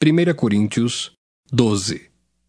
1 Coríntios 12.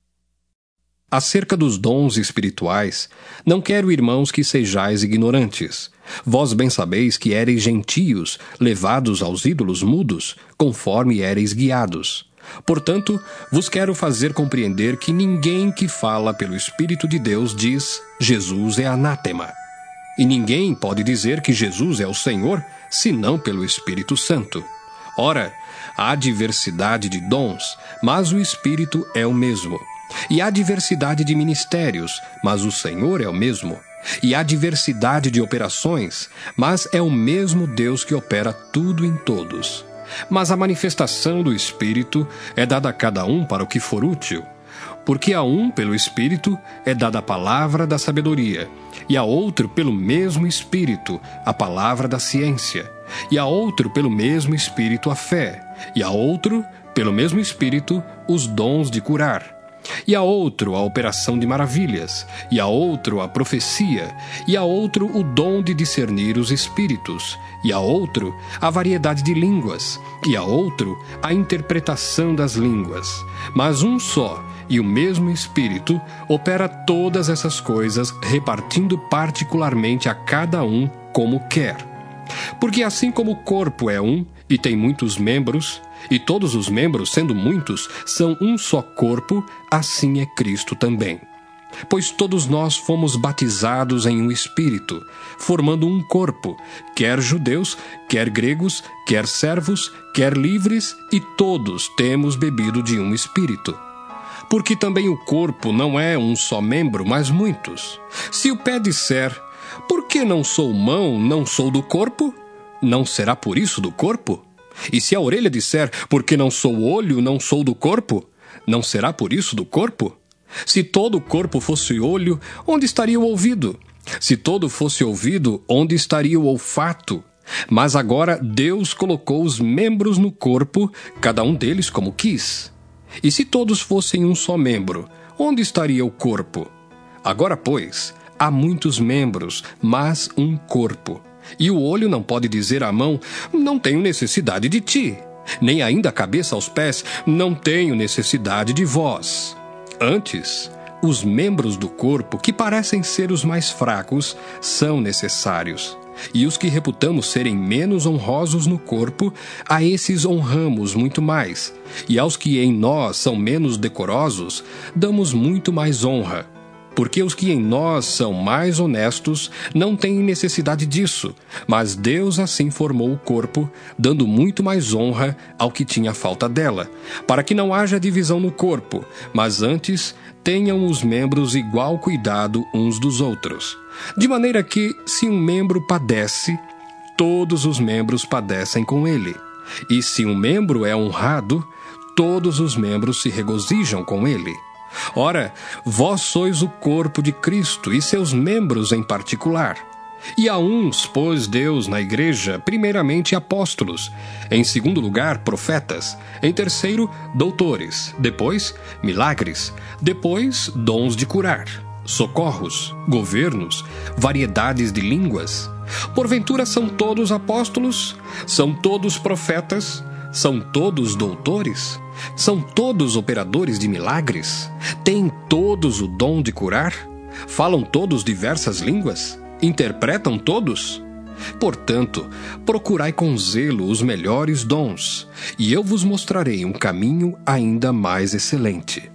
Acerca dos dons espirituais, não quero, irmãos, que sejais ignorantes. Vós bem sabeis que éreis gentios, levados aos ídolos mudos, conforme éreis guiados. Portanto, vos quero fazer compreender que ninguém que fala pelo Espírito de Deus diz: Jesus é anátema. E ninguém pode dizer que Jesus é o Senhor, senão pelo Espírito Santo. Ora, há diversidade de dons, mas o Espírito é o mesmo. E há diversidade de ministérios, mas o Senhor é o mesmo. E há diversidade de operações, mas é o mesmo Deus que opera tudo em todos. Mas a manifestação do Espírito é dada a cada um para o que for útil. Porque a um, pelo Espírito, é dada a palavra da sabedoria, e a outro, pelo mesmo Espírito, a palavra da ciência, e a outro, pelo mesmo Espírito, a fé, e a outro, pelo mesmo Espírito, os dons de curar, e a outro a operação de maravilhas, e a outro a profecia, e a outro o dom de discernir os espíritos, e a outro a variedade de línguas, e a outro a interpretação das línguas. Mas um só e o mesmo Espírito opera todas essas coisas, repartindo particularmente a cada um como quer. Porque assim como o corpo é um e tem muitos membros, e todos os membros, sendo muitos, são um só corpo, assim é Cristo também. Pois todos nós fomos batizados em um Espírito, formando um corpo, quer judeus, quer gregos, quer servos, quer livres, e todos temos bebido de um Espírito. Porque também o corpo não é um só membro, mas muitos. Se o pé disser: por que não sou mão, não sou do corpo? Não será por isso do corpo? E se a orelha disser: por que não sou olho, não sou do corpo? Não será por isso do corpo? Se todo o corpo fosse olho, onde estaria o ouvido? Se todo fosse ouvido, onde estaria o olfato? Mas agora Deus colocou os membros no corpo, cada um deles como quis. E se todos fossem um só membro, onde estaria o corpo? Agora, pois, há muitos membros, mas um corpo. E o olho não pode dizer à mão: não tenho necessidade de ti. Nem ainda a cabeça aos pés: não tenho necessidade de vós. Antes, os membros do corpo, que parecem ser os mais fracos, são necessários. E os que reputamos serem menos honrosos no corpo, a esses honramos muito mais. E aos que em nós são menos decorosos, damos muito mais honra. Porque os que em nós são mais honestos não têm necessidade disso, mas Deus assim formou o corpo, dando muito mais honra ao que tinha falta dela, para que não haja divisão no corpo, mas antes tenham os membros igual cuidado uns dos outros. De maneira que, se um membro padece, todos os membros padecem com ele. E se um membro é honrado, todos os membros se regozijam com ele. Ora, vós sois o corpo de Cristo e seus membros em particular. E a uns pôs Deus na igreja, primeiramente apóstolos, em segundo lugar profetas, em terceiro doutores, depois milagres, depois dons de curar, socorros, governos, variedades de línguas. Porventura são todos apóstolos? São todos profetas? São todos doutores? São todos operadores de milagres? Têm todos o dom de curar? Falam todos diversas línguas? Interpretam todos? Portanto, procurai com zelo os melhores dons, e eu vos mostrarei um caminho ainda mais excelente.